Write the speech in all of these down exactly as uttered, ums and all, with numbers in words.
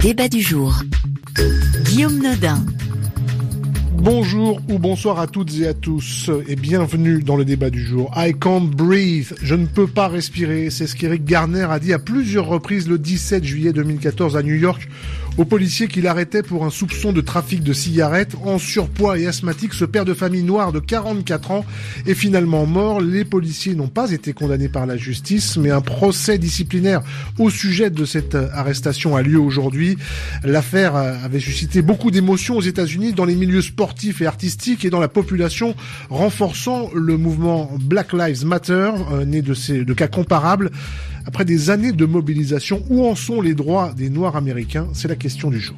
débat du jour. Guillaume Nodin. Bonjour ou bonsoir à toutes et à tous et bienvenue dans le débat du jour. I can't breathe, je ne peux pas respirer, c'est ce qu'Eric Garner a dit à plusieurs reprises le dix-sept juillet deux mille quatorze à New York au policier qui l'arrêtait pour un soupçon de trafic de cigarettes. En surpoids et asthmatique, ce père de famille noir de quarante-quatre ans est finalement mort. Les policiers n'ont pas été condamnés par la justice, mais un procès disciplinaire au sujet de cette arrestation a lieu aujourd'hui. L'affaire avait suscité beaucoup d'émotions aux États-Unis, dans les milieux sportifs et artistiques et dans la population, renforçant le mouvement Black Lives Matter, euh, né de ces de cas comparables. Après des années de mobilisation, où en sont les droits des Noirs américains? C'est la question du jour.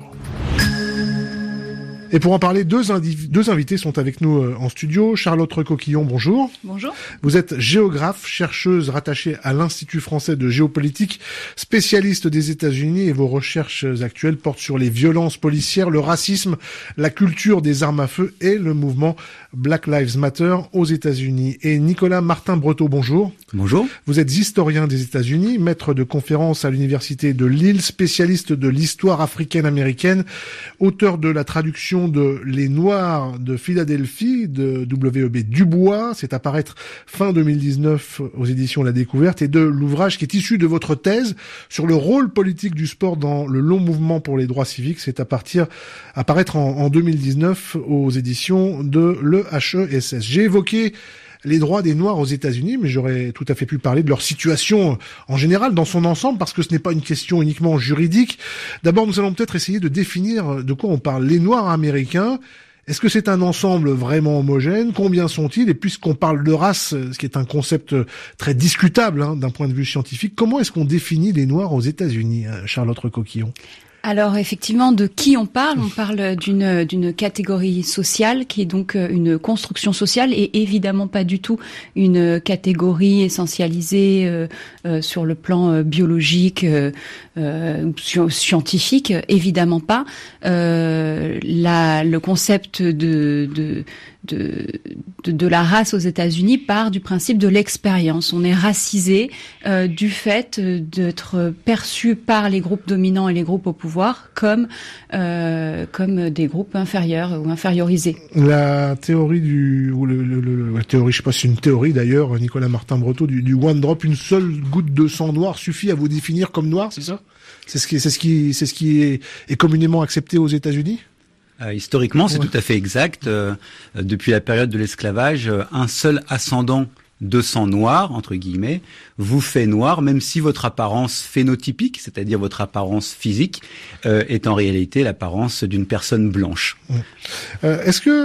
Et pour en parler, deux, indiv- deux invités sont avec nous euh, en studio. Charlotte Recoquillon, bonjour. Bonjour. Vous êtes géographe, chercheuse rattachée à l'Institut français de géopolitique, spécialiste des États-Unis, et vos recherches actuelles portent sur les violences policières, le racisme, la culture des armes à feu et le mouvement Black Lives Matter aux États-Unis. Et Nicolas Martin-Breteau, bonjour. Bonjour. Vous êtes historien des États-Unis, maître de conférences à l'université de Lille, spécialiste de l'histoire africaine-américaine, auteur de la traduction de Les Noirs de Philadelphie de W E B Dubois, c'est à paraître fin deux mille dix-neuf aux éditions La Découverte, et de l'ouvrage qui est issu de votre thèse sur le rôle politique du sport dans le long mouvement pour les droits civiques, c'est à partir à paraître en, en deux mille dix-neuf aux éditions de l'E H E S S. J'ai évoqué les droits des Noirs aux États-Unis, mais j'aurais tout à fait pu parler de leur situation en général, dans son ensemble, parce que ce n'est pas une question uniquement juridique. D'abord, nous allons peut-être essayer de définir de quoi on parle. Les Noirs américains, est-ce que c'est un ensemble vraiment homogène? Combien sont-ils? Et puisqu'on parle de race, ce qui est un concept très discutable hein, d'un point de vue scientifique, comment est-ce qu'on définit les Noirs aux États-Unis, Charlotte Recoquillon? Alors effectivement, de qui on parle? On parle d'une d'une catégorie sociale qui est donc une construction sociale et évidemment pas du tout une catégorie essentialisée euh, euh, sur le plan euh, biologique, euh, euh, scientifique, évidemment pas. Euh, la, le concept de, de De, de, de la race aux États-Unis part du principe de l'expérience. On est racisé euh, du fait d'être perçu par les groupes dominants et les groupes au pouvoir comme euh, comme des groupes inférieurs ou infériorisés. La théorie du ou le, le, le la théorie, je sais pas si c'est une théorie d'ailleurs, Nicolas Martin-Breteau, du, du one drop, une seule goutte de sang noir suffit à vous définir comme noir, c'est ça? C'est ce qui c'est ce qui c'est ce qui est, est communément accepté aux États-Unis? Euh, historiquement, c'est ouais. tout à fait exact. Euh, depuis la période de l'esclavage, euh, un seul ascendant de sang noir, entre guillemets, vous fait noir, même si votre apparence phénotypique, c'est-à-dire votre apparence physique, euh, est en réalité l'apparence d'une personne blanche. Euh, est-ce que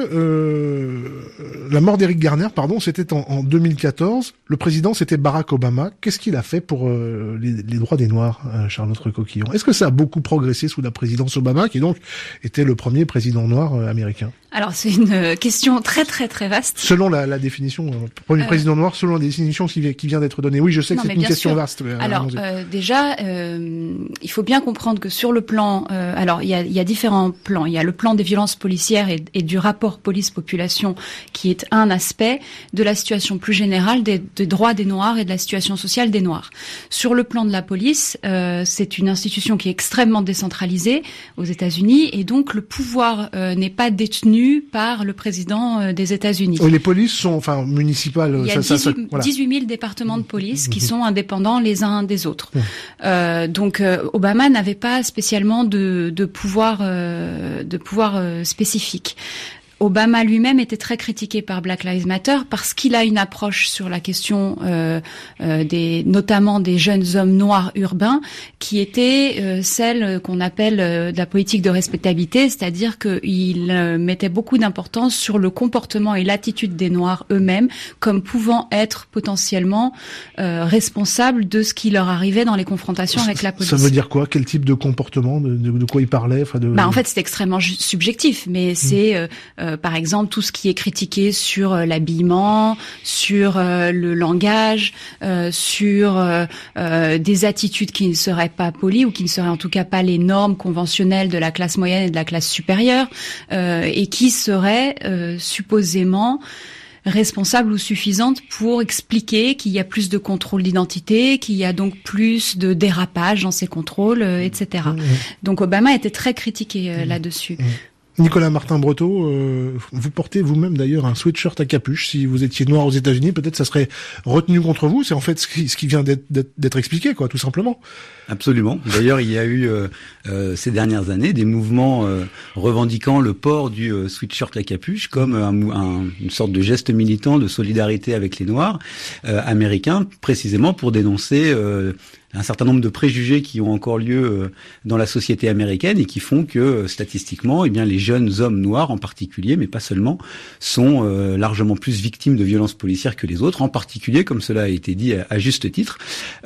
euh, la mort d'Eric Garner, pardon, c'était en, en deux mille quatorze, le président c'était Barack Obama. Qu'est-ce qu'il a fait pour euh, les, les droits des Noirs, euh, Charlotte Recoquillon? Est-ce que ça a beaucoup progressé sous la présidence Obama, qui donc était le premier président noir euh, américain? Alors c'est une question très très très vaste. Selon la, la définition, euh, premier euh... président noir, selon la définition qui, qui vient d'être donnée. Oui, je sais que non, c'est une question sûr. vaste. Alors euh, déjà, euh, il faut bien comprendre que sur le plan, euh, alors il y a, il y a différents plans. Il y a le plan des violences policières et, et du rapport police-population qui est un aspect de la situation plus générale des, des droits des Noirs et de la situation sociale des Noirs. Sur le plan de la police, euh, c'est une institution qui est extrêmement décentralisée aux États-Unis et donc le pouvoir euh, n'est pas détenu par le président euh, des États-Unis. Oui, les polices sont, enfin, municipales. Il y a ça, dix-huit, ça, ça, voilà. dix-huit mille départements de police qui sont indépendants les uns des autres. Euh, donc, euh, Obama n'avait pas spécialement de, de pouvoir, euh, de pouvoir euh, spécifique. Obama lui-même était très critiqué par Black Lives Matter parce qu'il a une approche sur la question euh, euh, des, notamment des jeunes hommes noirs urbains, qui était euh, celle qu'on appelle euh, de la politique de respectabilité, c'est-à-dire qu'il euh, mettait beaucoup d'importance sur le comportement et l'attitude des Noirs eux-mêmes comme pouvant être potentiellement euh, responsables de ce qui leur arrivait dans les confrontations avec la police. Ça veut dire quoi? Quel type de comportement? De, de, de quoi il parlait? Enfin, de... Bah, en fait, c'est extrêmement ju- subjectif, mais c'est euh, euh, par exemple tout ce qui est critiqué sur euh, l'habillement, sur euh, le langage, euh, sur euh, euh, des attitudes qui ne seraient pas polies ou qui ne seraient en tout cas pas les normes conventionnelles de la classe moyenne et de la classe supérieure, euh, et qui seraient euh, supposément responsable ou suffisante pour expliquer qu'il y a plus de contrôle d'identité, qu'il y a donc plus de dérapage dans ces contrôles, euh, et cetera. Mmh. Donc Obama était très critiqué euh, mmh. là-dessus. Mmh. Nicolas Martin-Breteau, euh, vous portez vous-même d'ailleurs un sweatshirt à capuche. Si vous étiez noir aux États-Unis, peut-être ça serait retenu contre vous. C'est en fait ce qui, ce qui vient d'être, d'être, d'être expliqué, quoi, tout simplement. Absolument. D'ailleurs, il y a eu euh, euh, ces dernières années des mouvements euh, revendiquant le port du euh, sweatshirt à capuche comme un, un, une sorte de geste militant de solidarité avec les Noirs euh, américains, précisément pour dénoncer euh, un certain nombre de préjugés qui ont encore lieu euh, dans la société américaine et qui font que euh, statistiquement, eh bien, les jeunes hommes noirs en particulier, mais pas seulement, sont euh, largement plus victimes de violences policières que les autres, en particulier, comme cela a été dit à, à juste titre,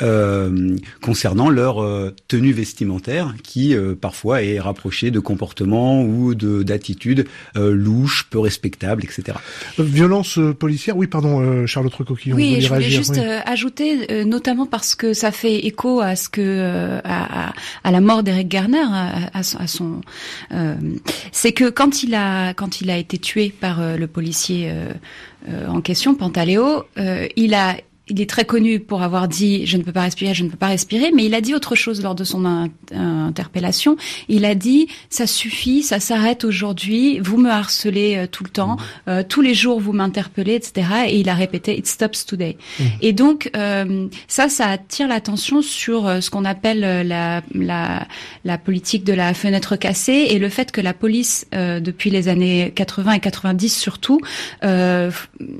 euh, concernant leur euh, tenue vestimentaire, qui euh, parfois est rapprochée de comportements ou de d'attitudes euh, louches, peu respectables, et cetera. Euh, violence policière, oui, pardon, euh, Charlotte Recoquillon. Oui, je voulais réagir, juste oui. euh, ajouter, euh, notamment parce que ça fait écho à ce que euh, à, à la mort d'Eric Garner, à, à son, à son euh, c'est que quand il a quand il a été tué par euh, le policier euh, euh, en question, Pantaleo, euh, il a il est très connu pour avoir dit « je ne peux pas respirer, je ne peux pas respirer », mais il a dit autre chose lors de son in- interpellation. Il a dit « ça suffit, ça s'arrête aujourd'hui, vous me harcelez euh, tout le temps, euh, tous les jours vous m'interpellez, et cetera » Et il a répété « it stops today mmh. ». Et donc, euh, ça, ça attire l'attention sur euh, ce qu'on appelle euh, la, la, la politique de la fenêtre cassée et le fait que la police, euh, depuis les années quatre-vingts et quatre-vingt-dix surtout, euh,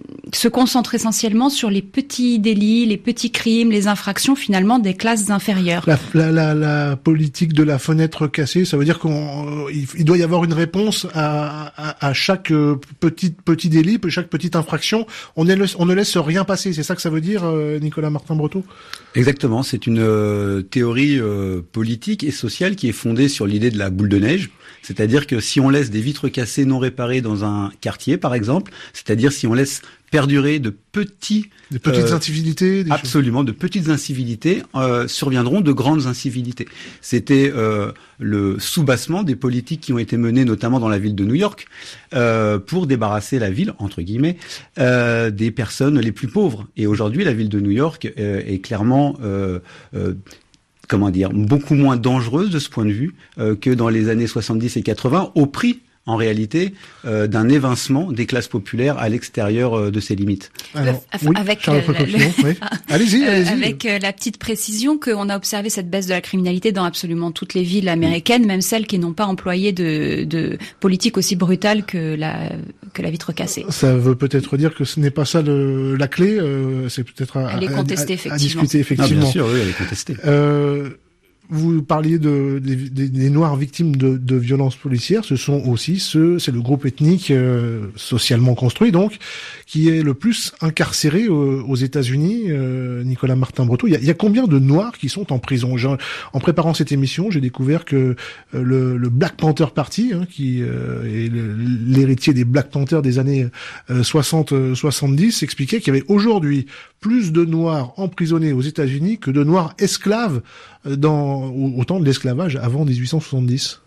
se concentre essentiellement sur les petits délits, les petits crimes, les infractions finalement des classes inférieures. La, la, la, la politique de la fenêtre cassée, ça veut dire qu'on il doit y avoir une réponse à, à, à chaque petit petit délit, chaque petite infraction. On ne laisse, on ne laisse rien passer. C'est ça que ça veut dire, Nicolas Martin-Breteau ? Exactement. C'est une euh, théorie euh, politique et sociale qui est fondée sur l'idée de la boule de neige. C'est-à-dire que si on laisse des vitres cassées non réparées dans un quartier, par exemple, c'est-à-dire si on laisse perdurer de petits... Des petites euh, incivilités des Absolument, choses. de petites incivilités euh, surviendront de grandes incivilités. C'était euh, le soubassement des politiques qui ont été menées, notamment dans la ville de New York, euh, pour débarrasser la ville, entre guillemets, euh, des personnes les plus pauvres. Et aujourd'hui, la ville de New York euh, est clairement... Euh, euh, comment dire, beaucoup moins dangereuse de ce point de vue euh, que dans les années soixante-dix et quatre-vingts, au prix, en réalité, euh, d'un évincement des classes populaires à l'extérieur euh, de ses limites. Alors, oui, avec, euh, la, le, oui. allez-y, allez-y. Euh, avec euh, la petite précision qu'on a observé cette baisse de la criminalité dans absolument toutes les villes américaines, mmh. même celles qui n'ont pas employé de, de politique aussi brutale que la, que la vitre cassée. Ça veut peut-être dire que ce n'est pas ça le, la clé, euh, c'est peut-être à, elle est contestée, à, effectivement. à discuter effectivement. Ah, bien sûr, oui, elle est contestée. Euh, Vous parliez de, des, des, des Noirs victimes de, de violences policières. Ce sont aussi ceux, c'est le groupe ethnique euh, socialement construit, donc, qui est le plus incarcéré aux, aux États-Unis. Euh, Nicolas Martin-Breteau, il y a, il y a combien de Noirs qui sont en prison ? J'ai, en préparant cette émission, j'ai découvert que euh, le, le Black Panther Party, hein, qui euh, est le, l'héritier des Black Panthers des années euh, soixante soixante-dix, expliquait qu'il y avait aujourd'hui plus de Noirs emprisonnés aux États-Unis que de Noirs esclaves dans au, au temps de l'esclavage avant dix-huit cent soixante-dix.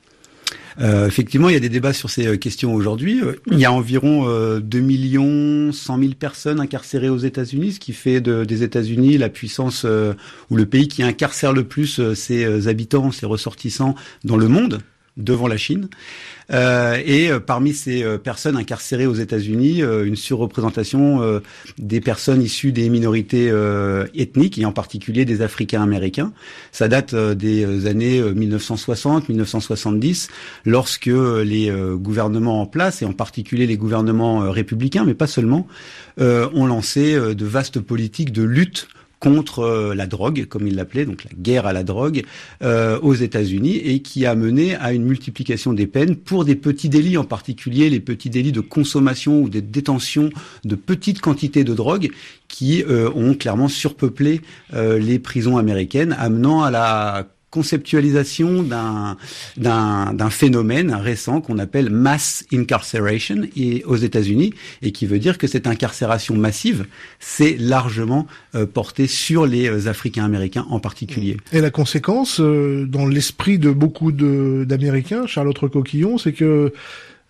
Euh, effectivement, il y a des débats sur ces questions aujourd'hui. Il y a environ euh, deux millions cent mille personnes incarcérées aux États-Unis, ce qui fait de, des États-Unis la puissance euh, ou le pays qui incarcère le plus euh, ses habitants, ses ressortissants dans le monde, devant la Chine. Euh, et euh, parmi ces euh, personnes incarcérées aux États-Unis, euh, une surreprésentation euh, des personnes issues des minorités euh, ethniques et en particulier des Africains-Américains. Ça date euh, des années euh, mille neuf cent soixante, mille neuf cent soixante-dix, lorsque euh, les euh, gouvernements en place, et en particulier les gouvernements euh, républicains, mais pas seulement, euh, ont lancé euh, de vastes politiques de lutte contre euh, la drogue, comme il l'appelait, donc la guerre à la drogue, euh, aux États-Unis, et qui a mené à une multiplication des peines pour des petits délits, en particulier les petits délits de consommation ou de détention de petites quantités de drogue, qui euh, ont clairement surpeuplé euh, les prisons américaines, amenant à la conceptualisation d'un, d'un, d'un phénomène récent qu'on appelle mass incarceration et, aux États-Unis, et qui veut dire que cette incarcération massive s'est largement euh, portée sur les euh, Africains-Américains en particulier. Et la conséquence, euh, dans l'esprit de beaucoup de, d'Américains, Charlotte Recoquillon, c'est que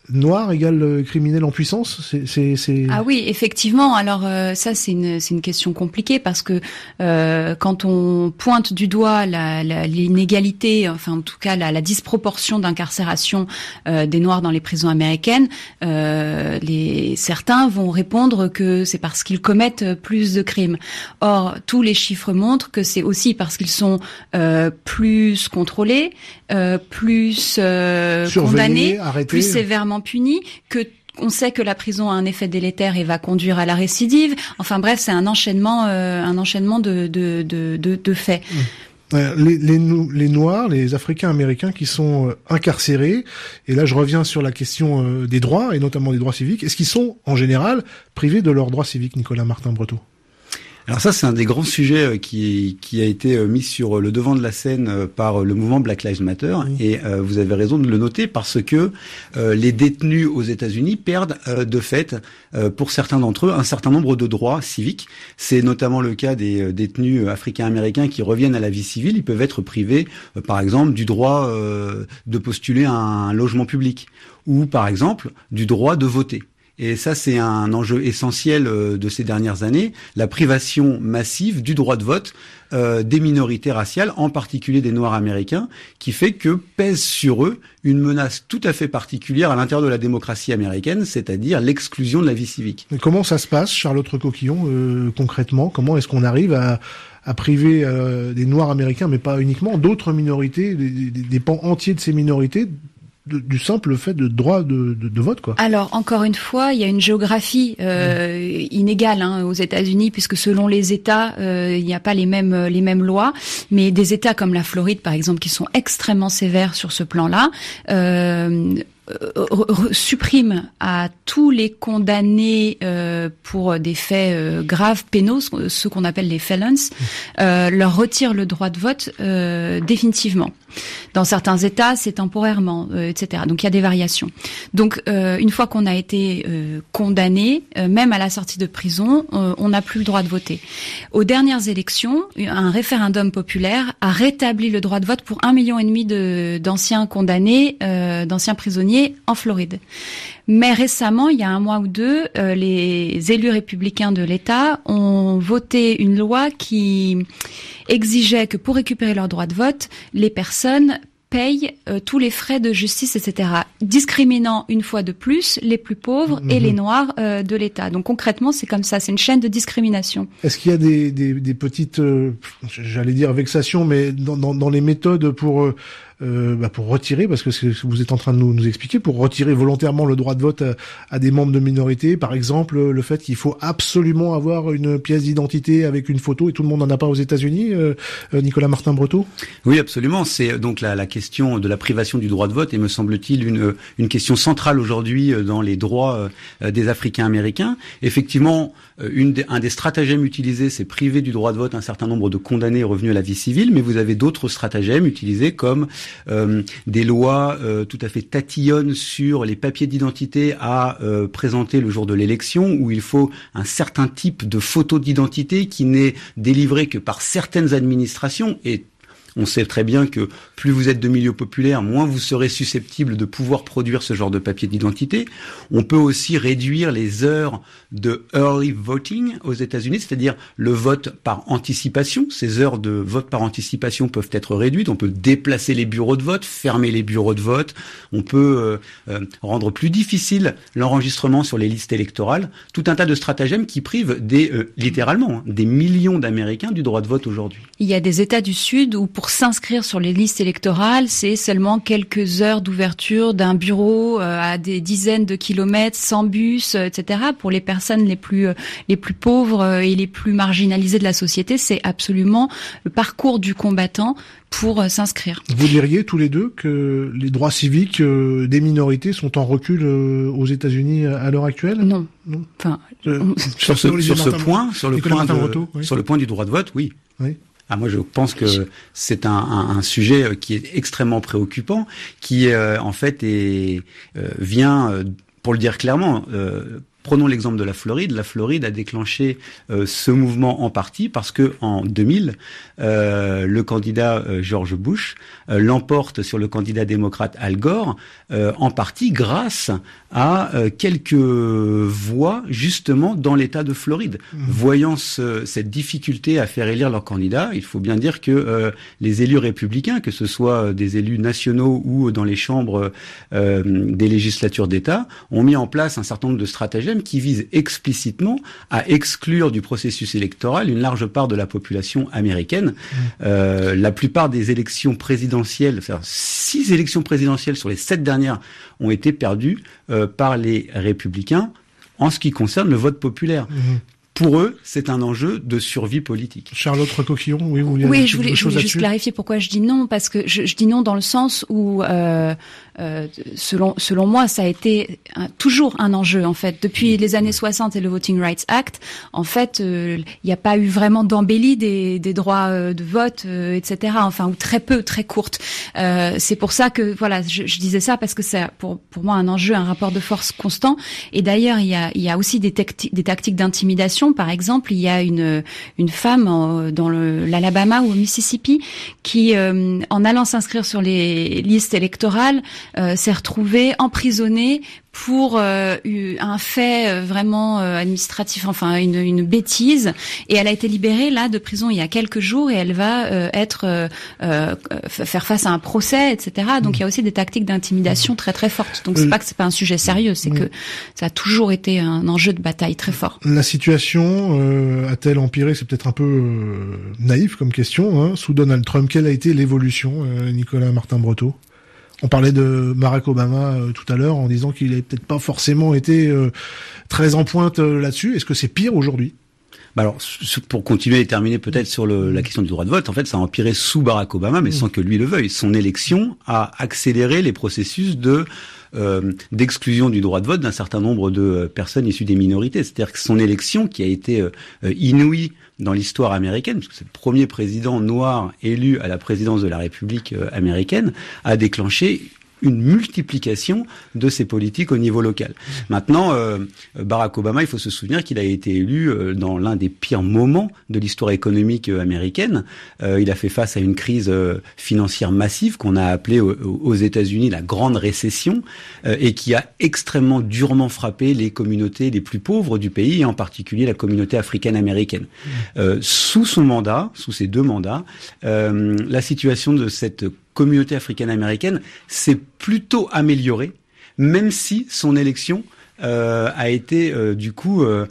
noir égale criminel en puissance. C'est, c'est, c'est... Ah oui, effectivement. Alors euh, ça, c'est une, c'est une question compliquée parce que euh, quand on pointe du doigt la, la, l'inégalité, enfin en tout cas la, la disproportion d'incarcération euh, des Noirs dans les prisons américaines, euh, les certains vont répondre que c'est parce qu'ils commettent plus de crimes. Or, tous les chiffres montrent que c'est aussi parce qu'ils sont euh, plus contrôlés, euh, plus euh, condamnés, arrêtés. Plus sévèrement punis, que on sait que la prison a un effet délétère et va conduire à la récidive. Enfin bref, c'est un enchaînement, euh, un enchaînement de de de de, de faits. Mmh. Les, les, les Noirs, les Africains-Américains qui sont euh, incarcérés, et là je reviens sur la question euh, des droits, et notamment des droits civiques, est-ce qu'ils sont en général privés de leurs droits civiques, Nicolas Martin-Breteau ? Alors ça, c'est un des grands sujets qui qui a été mis sur le devant de la scène par le mouvement Black Lives Matter. Oui. Et euh, vous avez raison de le noter parce que euh, les détenus aux États-Unis perdent euh, de fait, euh, pour certains d'entre eux, un certain nombre de droits civiques. C'est notamment le cas des détenus africains-américains qui reviennent à la vie civile. Ils peuvent être privés, euh, par exemple, du droit euh, de postuler à un logement public ou, par exemple, du droit de voter. Et ça, c'est un enjeu essentiel de ces dernières années, la privation massive du droit de vote euh, des minorités raciales, en particulier des Noirs américains, qui fait que pèse sur eux une menace tout à fait particulière à l'intérieur de la démocratie américaine, c'est-à-dire l'exclusion de la vie civique. Et comment ça se passe, Charlotte Recoquillon, euh, concrètement ? Comment est-ce qu'on arrive à, à priver euh, des Noirs américains, mais pas uniquement, d'autres minorités, des, des, des pans entiers de ces minorités, De, du simple fait de droit de, de, de vote, quoi. Alors, encore une fois, il y a une géographie euh, mmh. inégale hein, aux États-Unis, puisque selon les États, euh, il n'y a pas les mêmes les mêmes lois. Mais des États comme la Floride, par exemple, qui sont extrêmement sévères sur ce plan-là, euh, Euh, supprime à tous les condamnés euh, pour des faits euh, graves pénaux, ceux qu'on appelle les felons, euh, leur retire le droit de vote euh, définitivement. Dans certains États, c'est temporairement, euh, et cetera. Donc il y a des variations. Donc euh, une fois qu'on a été euh, condamné, euh, même à la sortie de prison, euh, on n'a plus le droit de voter. Aux dernières élections, un référendum populaire a rétabli le droit de vote pour un million et demi de, d'anciens condamnés, euh, d'anciens prisonniers en Floride. Mais récemment, il y a un mois ou deux, euh, les élus républicains de l'État ont voté une loi qui exigeait que pour récupérer leur droit de vote, les personnes payent euh, tous les frais de justice, et cetera, discriminant une fois de plus les plus pauvres mmh. et les Noirs euh, de l'État. Donc concrètement, c'est comme ça, c'est une chaîne de discrimination. Est-ce qu'il y a des, des, des petites, euh, j'allais dire vexations, mais dans, dans, dans les méthodes pour... Euh Euh, bah pour retirer, parce que c'est ce que vous êtes en train de nous, nous expliquer, pour retirer volontairement le droit de vote à, à des membres de minorités, par exemple le fait qu'il faut absolument avoir une pièce d'identité avec une photo et tout le monde n'en a pas aux États-Unis, euh, Nicolas Martin-Breteau ? Oui, absolument. C'est donc la, la question de la privation du droit de vote est, me semble-t-il, une, une question centrale aujourd'hui dans les droits des Africains-Américains. Effectivement, une des, un des stratagèmes utilisés, c'est priver du droit de vote un certain nombre de condamnés revenus à la vie civile, mais vous avez d'autres stratagèmes utilisés comme Euh, des lois euh, tout à fait tatillonnes sur les papiers d'identité à euh, présenter le jour de l'élection, où il faut un certain type de photo d'identité qui n'est délivré que par certaines administrations. Et on sait très bien que plus vous êtes de milieu populaire, moins vous serez susceptible de pouvoir produire ce genre de papier d'identité. On peut aussi réduire les heures de early voting aux États-Unis, c'est-à-dire le vote par anticipation. Ces heures de vote par anticipation peuvent être réduites. On peut déplacer les bureaux de vote, fermer les bureaux de vote. On peut euh, euh, rendre plus difficile l'enregistrement sur les listes électorales. Tout un tas de stratagèmes qui privent des, euh, littéralement, hein, des millions d'Américains du droit de vote aujourd'hui. Il y a des États du Sud où pour s'inscrire sur les listes électorales, c'est seulement quelques heures d'ouverture d'un bureau euh, à des dizaines de kilomètres, sans bus, euh, et cetera. Pour les personnes les plus euh, les plus pauvres euh, et les plus marginalisées de la société, c'est absolument le parcours du combattant pour euh, s'inscrire. Vous diriez tous les deux que les droits civiques euh, des minorités sont en recul euh, aux États-Unis à l'heure actuelle ? Non. Non. Enfin, euh, sur ce, sur ce point, sur le point, de, oui. sur le point du droit de vote, oui. Oui. Ah, moi, je pense que c'est un, un, un sujet qui est extrêmement préoccupant, qui euh, en fait est, euh, vient, euh, pour le dire clairement, euh, Prenons l'exemple de la Floride. La Floride a déclenché euh, ce mouvement en partie parce que en deux mille, euh, le candidat euh, George Bush euh, l'emporte sur le candidat démocrate Al Gore, euh, en partie grâce à euh, quelques voix justement dans l'État de Floride. Mmh. Voyant ce, cette difficulté à faire élire leur candidat, il faut bien dire que euh, les élus républicains, que ce soit des élus nationaux ou dans les chambres euh, des législatures d'État, ont mis en place un certain nombre de stratagèmes qui visent explicitement à exclure du processus électoral une large part de la population américaine. Mmh. Euh, la plupart des élections présidentielles, enfin, six élections présidentielles sur les sept dernières ont été perdues euh, par les républicains en ce qui concerne le vote populaire. Mmh. Pour eux, c'est un enjeu de survie politique. Charlotte Recoquillon, oui, vous vouliez Oui, je voulais, je voulais juste clarifier pourquoi je dis non, parce que je, je dis non dans le sens où, euh, euh, selon selon moi, ça a été un, toujours un enjeu en fait depuis les années soixante et le Voting Rights Act. En fait, il euh, n'y a pas eu vraiment d'embellie des, des droits euh, de vote, euh, et cetera. Enfin, ou très peu, très courte. Euh, c'est pour ça que voilà, je, je disais ça parce que c'est pour pour moi un enjeu, un rapport de force constant. Et d'ailleurs, il y a il y a aussi des, tacti- des tactiques d'intimidation. Par exemple, il y a une une femme en, dans le, l'Alabama ou au Mississippi qui, euh, en allant s'inscrire sur les listes électorales, euh, s'est retrouvée emprisonnée pour euh, un fait vraiment euh, administratif, enfin une, une bêtise, et elle a été libérée là de prison il y a quelques jours et elle va euh, être euh, euh, faire face à un procès, et cetera. Donc mmh. il y a aussi des tactiques d'intimidation très très fortes. Donc c'est euh, pas que c'est pas un sujet sérieux, c'est mmh. que ça a toujours été un enjeu de bataille très fort. La situation euh, a-t-elle empiré? C'est peut-être un peu euh, naïf comme question. Hein, sous Donald Trump, quelle a été l'évolution, euh, Nicolas Martin-Breteau? On parlait de Barack Obama euh, tout à l'heure en disant qu'il n'avait peut-être pas forcément été euh, très en pointe euh, là-dessus. Est-ce que c'est pire aujourd'hui? Bah alors, pour continuer et terminer peut-être sur le, la question du droit de vote, en fait, ça a empiré sous Barack Obama, mais mmh. sans que lui le veuille. Son élection a accéléré les processus de euh, d'exclusion du droit de vote d'un certain nombre de personnes issues des minorités. C'est-à-dire que son élection, qui a été euh, inouïe dans l'histoire américaine, parce que c'est le premier président noir élu à la présidence de la République euh, américaine, a déclenché une multiplication de ces politiques au niveau local. Maintenant, euh, Barack Obama, il faut se souvenir qu'il a été élu euh, dans l'un des pires moments de l'histoire économique euh, américaine. Euh, il a fait face à une crise euh, financière massive qu'on a appelée aux, aux États-Unis la grande récession euh, et qui a extrêmement durement frappé les communautés les plus pauvres du pays, et en particulier la communauté africaine-américaine. Euh, sous son mandat, sous ses deux mandats, euh, la situation de cette communauté africaine-américaine s'est plutôt améliorée, même si son élection euh, a été euh, du coup euh,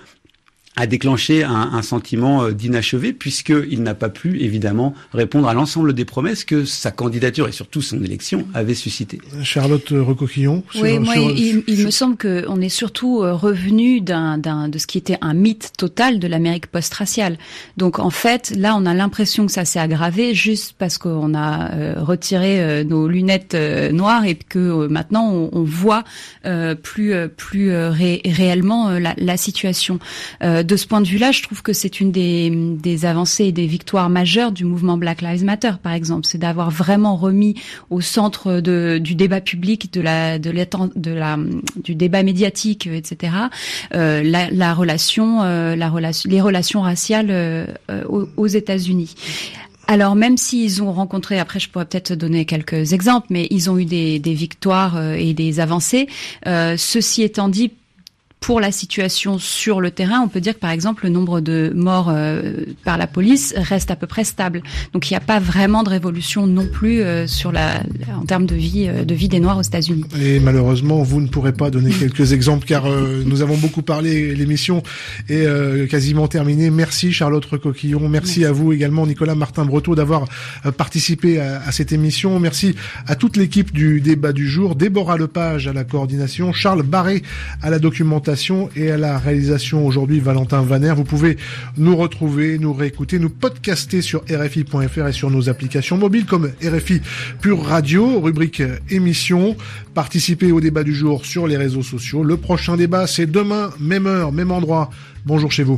a déclenché un, un sentiment d'inachevé, puisqu'il n'a pas pu, évidemment, répondre à l'ensemble des promesses que sa candidature et surtout son élection avait suscité. Charlotte Recoquillon. Oui, sur, moi, sur, il, il sur... me semble qu'on est surtout revenu d'un, d'un, de ce qui était un mythe total de l'Amérique post-raciale. Donc, en fait, là, on a l'impression que ça s'est aggravé juste parce qu'on a euh, retiré euh, nos lunettes euh, noires et que euh, maintenant, on, on voit euh, plus, plus euh, ré, réellement euh, la, la situation. Euh, De ce point de vue-là, je trouve que c'est une des, des avancées et des victoires majeures du mouvement Black Lives Matter, par exemple. C'est d'avoir vraiment remis au centre de, du débat public, de la, de, de la, du débat médiatique, et cetera, euh, la, la relation, euh, la relation, les relations raciales euh, aux, aux États-Unis. Alors même s'ils ont rencontré, après je pourrais peut-être donner quelques exemples, mais ils ont eu des, des victoires euh, et des avancées. Euh, ceci étant dit, pour la situation sur le terrain, on peut dire que par exemple le nombre de morts euh, par la police reste à peu près stable. Donc il n'y a pas vraiment de révolution non plus euh, sur la, en termes de vie, euh, de vie des Noirs aux États-Unis. Et malheureusement, vous ne pourrez pas donner quelques exemples car euh, nous avons beaucoup parlé. L'émission est euh, quasiment terminée. Merci Charlotte Recoquillon. Merci, Merci à vous également Nicolas Martin-Breteau d'avoir euh, participé à, à cette émission. Merci à toute l'équipe du débat du jour. Déborah Lepage à la coordination, Charles Barré à la documentation et à la réalisation aujourd'hui Valentin Vaner. Vous pouvez nous retrouver, nous réécouter, nous podcaster sur R F I point F R et sur nos applications mobiles comme R F I Pure Radio, rubrique émission. Participez au débat du jour sur les réseaux sociaux. Le prochain débat, c'est demain, même heure, même endroit. Bonjour chez vous.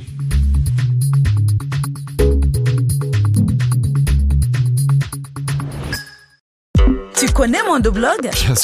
Tu connais Mondoblog ? Bien sûr.